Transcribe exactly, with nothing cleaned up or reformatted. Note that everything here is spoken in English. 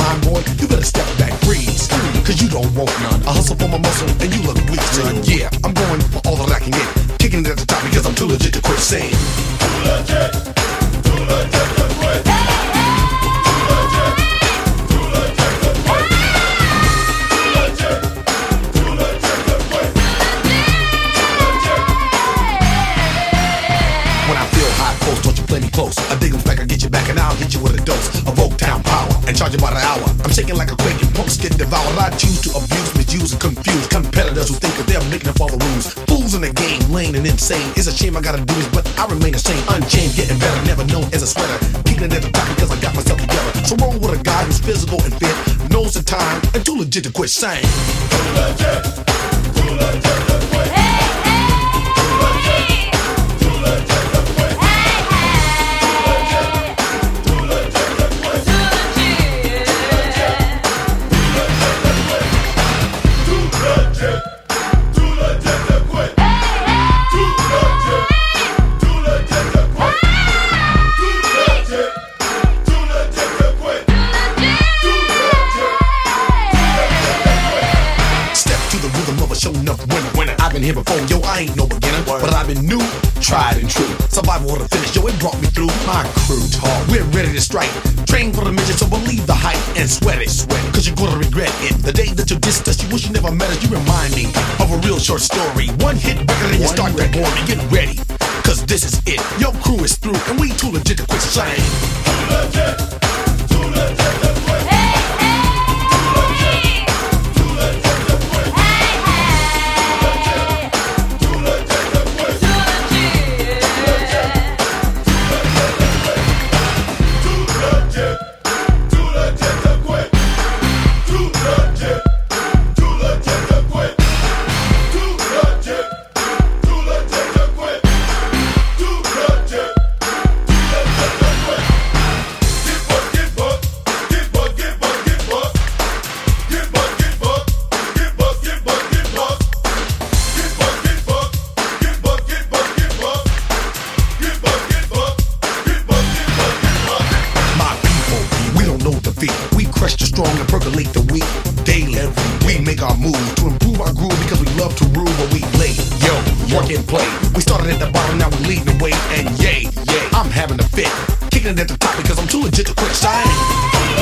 time, boy, you better step back, freeze. Cause you don't want none. I hustle for my muscle and you look weak, son. Yeah, I'm going for all that I can get. Kicking it at the top because I'm too legit to quit saying. Too legit, too legit to quit. Too legit, too legit to quit. Too legit, too legit to quit. Too legit. When I feel hot, folks, don't you play me close. I dig 'em back, I get you back, and I'll hit you with a dose of Oaktown power and charge you by the hour. I'm shaking like a quake and punks get devoured. I choose to abuse, misuse, and confuse competitors who think that they're making up all the rules. Fools in the game, lame and insane. It's a shame I gotta do this, but I remain the same. Unchained, getting better, never known as a sweater. Keeping it at the top because I got myself together. So roll with a guy who's physical and fit, knows the time, and too legit to quit saying. Too legit, too legit to quit. Too legit, too legit to quit. I've been here before, yo, I ain't no beginner, but I've been new, tried and true. Survival of the finish, yo, it brought me through. My crew talk, we're ready to strike. Train for the mission, so believe the hype and sweat it, sweat it, cause you're gonna regret it. The day that you dissed us, you wish you never met us. You remind me of a real short story. One hit record and you start to bore me. Get ready, cause this is it. Your crew is through, and we too legit to quit saying. Too legit, too legit to quit. We crush the strong and percolate the weak daily. We make our moves to improve our groove because we love to rule where we lay. Yo, work and play. We started at the bottom, now we leading the way. And yay, yay, I'm having a fit. Kicking it at the top because I'm too legit to quit signing.